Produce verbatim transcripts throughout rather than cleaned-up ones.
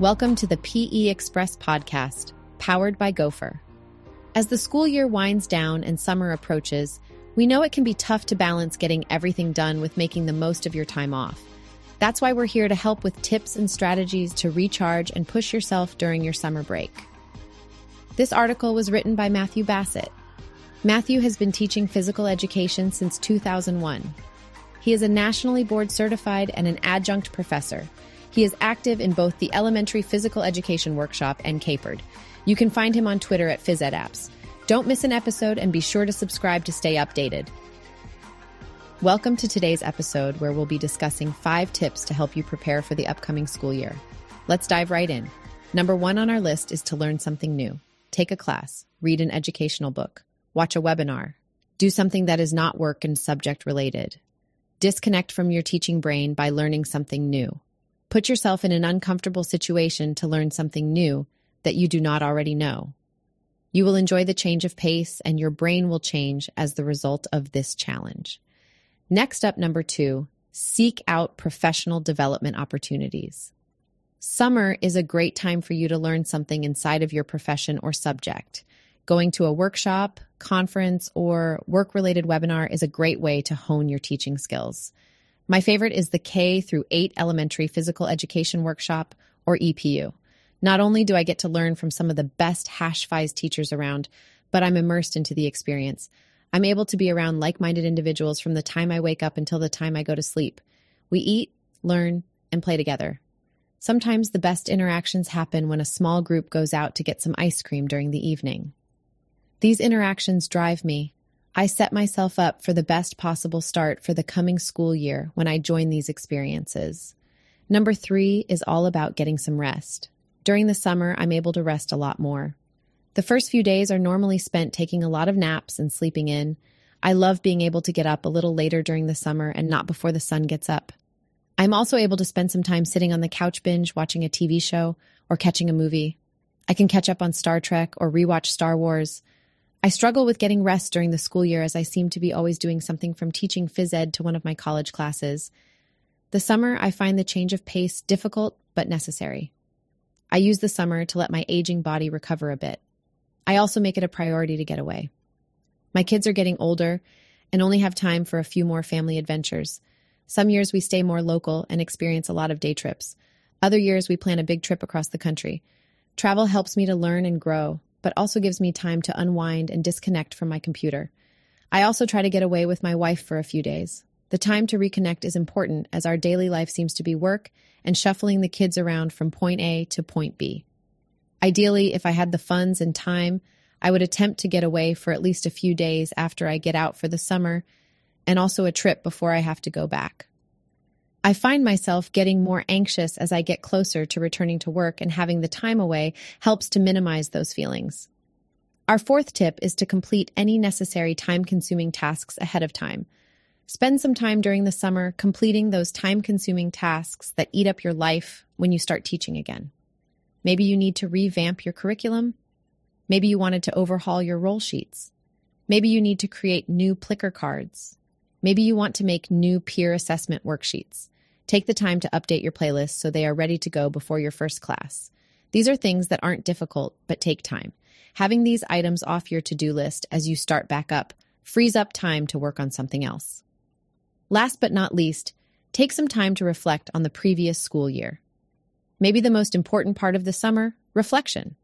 Welcome to the P E Express podcast, powered by Gopher. As the school year winds down and summer approaches, we know it can be tough to balance getting everything done with making the most of your time off. That's why we're here to help with tips and strategies to recharge and push yourself during your summer break. This article was written by Matthew Bassett. Matthew has been teaching physical education since two thousand one. He is a nationally board certified and an adjunct professor. He is active in both the Elementary Physical Education Workshop and Capered. You can find him on Twitter at PhysEdApps. Don't miss an episode and be sure to subscribe to stay updated. Welcome to today's episode where we'll be discussing five tips to help you prepare for the upcoming school year. Let's dive right in. Number one on our list is to learn something new. Take a class, read an educational book, watch a webinar, do something that is not work and subject related. Disconnect from your teaching brain by learning something new. Put yourself in an uncomfortable situation to learn something new that you do not already know. You will enjoy the change of pace and your brain will change as the result of this challenge. Next up, number two, seek out professional development opportunities. Summer is a great time for you to learn something inside of your profession or subject. Going to a workshop, conference, or work-related webinar is a great way to hone your teaching skills. My favorite is the K through eight Elementary Physical Education Workshop, or E P U. Not only do I get to learn from some of the best Hash Phys teachers around, but I'm immersed into the experience. I'm able to be around like-minded individuals from the time I wake up until the time I go to sleep. We eat, learn, and play together. Sometimes the best interactions happen when a small group goes out to get some ice cream during the evening. These interactions drive me. I set myself up for the best possible start for the coming school year when I join these experiences. Number three is all about getting some rest. During the summer, I'm able to rest a lot more. The first few days are normally spent taking a lot of naps and sleeping in. I love being able to get up a little later during the summer and not before the sun gets up. I'm also able to spend some time sitting on the couch binge watching a T V show or catching a movie. I can catch up on Star Trek or rewatch Star Wars. I struggle with getting rest during the school year as I seem to be always doing something from teaching phys ed to one of my college classes. The summer, I find the change of pace difficult but necessary. I use the summer to let my aging body recover a bit. I also make it a priority to get away. My kids are getting older and only have time for a few more family adventures. Some years we stay more local and experience a lot of day trips. Other years we plan a big trip across the country. Travel helps me to learn and grow, but also gives me time to unwind and disconnect from my computer. I also try to get away with my wife for a few days. The time to reconnect is important as our daily life seems to be work and shuffling the kids around from point A to point B. Ideally, if I had the funds and time, I would attempt to get away for at least a few days after I get out for the summer, and also a trip before I have to go back. I find myself getting more anxious as I get closer to returning to work, and having the time away helps to minimize those feelings. Our fourth tip is to complete any necessary time-consuming tasks ahead of time. Spend some time during the summer completing those time-consuming tasks that eat up your life when you start teaching again. Maybe you need to revamp your curriculum. Maybe you wanted to overhaul your roll sheets. Maybe you need to create new Plickr cards. Maybe you want to make new peer assessment worksheets. Take the time to update your playlists so they are ready to go before your first class. These are things that aren't difficult, but take time. Having these items off your to-do list as you start back up frees up time to work on something else. Last but not least, take some time to reflect on the previous school year. Maybe the most important part of the summer, reflection.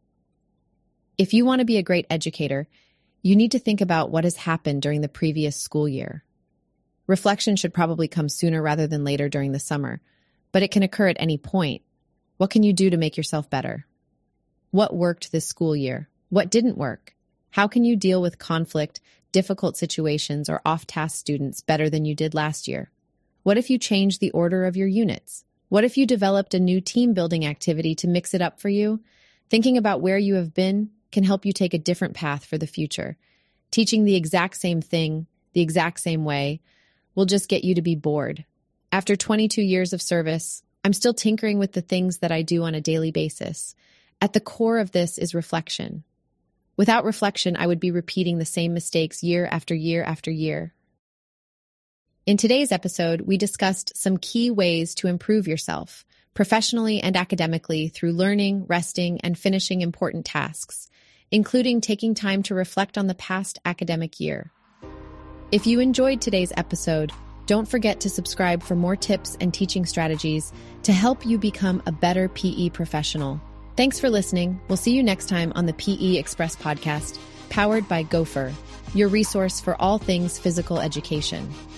If you want to be a great educator, you need to think about what has happened during the previous school year. Reflection should probably come sooner rather than later during the summer, but it can occur at any point. What can you do to make yourself better? What worked this school year? What didn't work? How can you deal with conflict, difficult situations, or off-task students better than you did last year? What if you changed the order of your units? What if you developed a new team-building activity to mix it up for you? Thinking about where you have been can help you take a different path for the future. Teaching the exact same thing, the exact same way, will just get you to be bored. After twenty-two years of service, I'm still tinkering with the things that I do on a daily basis. At the core of this is reflection. Without reflection, I would be repeating the same mistakes year after year after year. In today's episode, we discussed some key ways to improve yourself, professionally and academically, through learning, resting, and finishing important tasks, including taking time to reflect on the past academic year. If you enjoyed today's episode, don't forget to subscribe for more tips and teaching strategies to help you become a better P E professional. Thanks for listening. We'll see you next time on the P E Express podcast, powered by Gopher, your resource for all things physical education.